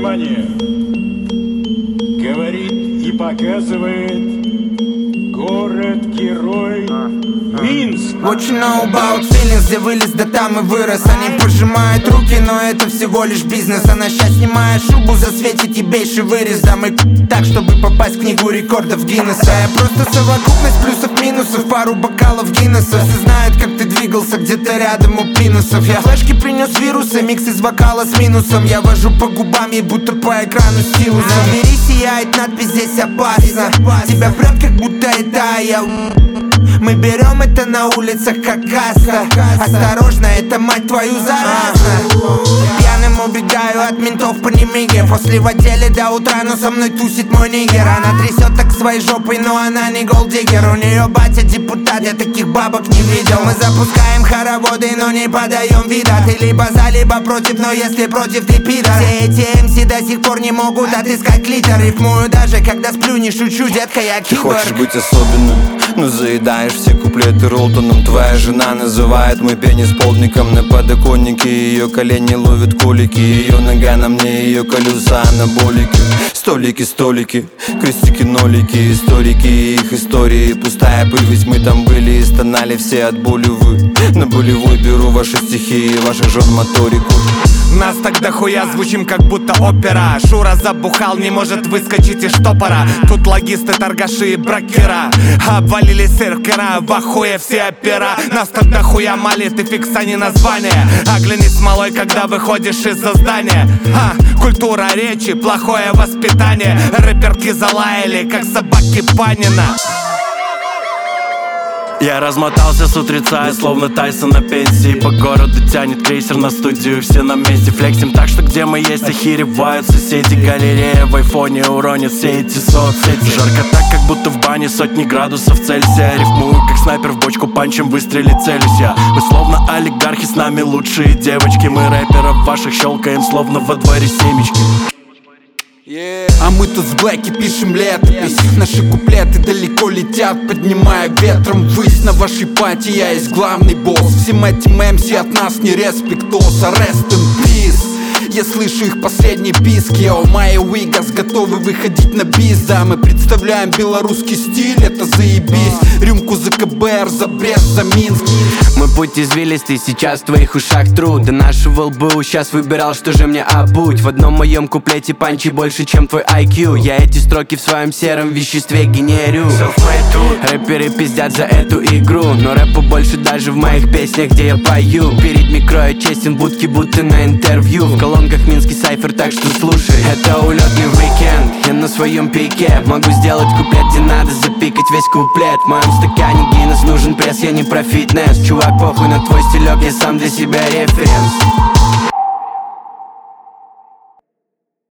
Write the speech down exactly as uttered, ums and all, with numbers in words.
Внимание! Говорит и показывает город-герой Минск. What you know about feelings, где вылез, да там и вырос. Они пожимают руки, но это всего лишь бизнес. Она щас снимая шубу, засветит ебейший вырез. Да мы так, чтобы попасть в книгу рекордов Гиннесса. Я просто совокупность плюсов-минусов, пару бокалов Гиннесса. Все знают, как ты двигался где-то рядом у пинусов. Я флешки принес вирусы, микс из вокала с минусом. Я вожу по губам, ей будто по экрану стилусом. Набери, сияет надпись, здесь опасно. Тебя прет, как будто это я. Мы берем это на улицах как каста. Осторожно, это, мать твою, заразно. Пьяным убегаю от ментов по немиге. После в отделе до утра, но со мной тусит мой нигер. Она трясет так своей жопой, но она не голдиггер. У нее батя депутат, я таких бабок не видел. Мы запускаем хороводы, но не подаем вида. Ты либо за, либо против, но если против, ты пидор. Все эти эм си до сих пор не могут отыскать клитор. Рифмую даже, когда сплю, не шучу, детка, я киборг. Ты хочешь быть особенным, но заедаешь все куплеты Ролтоном. Твоя жена называет мой пенис полдником. На подоконнике ее колени ловят колики. Ее нога на мне, ее колеса анаболики. Столики, столики, крестики, нолики. Историки и их истории. Пустая пыль, ведь мы там были и стонали все от боли. Вы на болевой беру ваши стихи и ваших жен моторику. Нас так дохуя, звучим как будто опера. Шура забухал, не может выскочить из штопора. Тут логисты, торгаши и брокера. Обвалили серкера, в охуе все опера. Нас так дохуя малит и фикса не название. Огляни смолой, когда выходишь из-за здания. А, культура речи, плохое воспитание. Рэперки залаяли, как собаки Панина. Я размотался с утреца, я словно Тайсон на пенсии. По городу тянет крейсер на студию, все на месте. Флексим так, что где мы есть, охеревают соседи. Галерея в айфоне уронит все эти соцсети. Жарко так, как будто в бане сотни градусов Цельсия. Рифмую, как снайпер в бочку, панчем выстрелить целюсь я. Вы словно олигархи, с нами лучшие девочки. Мы рэперов ваших щелкаем, словно во дворе семечки. Yeah. А мы тут с Блэки пишем летопись. Наши куплеты далеко летят, поднимая ветром ввысь. На вашей пати я есть главный босс. Всем этим эм си от нас не респектос, а rest in peace. Я слышу их последний писк. Йоу, мои уигас готовы выходить на бис. Да, мы представляем белорусский стиль, это заебись. Рюмку за ка бэ эр, за Брест, за Минск. Мой путь извилистый, сейчас в твоих ушах труд. До нашего лбу сейчас выбирал, что же мне обуть. В одном моем куплете панчи больше, чем твой ай кью. Я эти строки в своем сером веществе генерю. Рэперы пиздят за эту игру, но рэпа больше даже в моих песнях, где я пою. Перед микро я честен, будки будто на интервью. В колонках минский сайфер, так что слушай. Это улетный уикенд, я на своем пике. Могу сделать куплет, где надо запикать весь куплет. В моем стакане Гиннес, нужен пресс, я не про фитнес. Чувак, похуй на твой стилек, я сам для себя референс.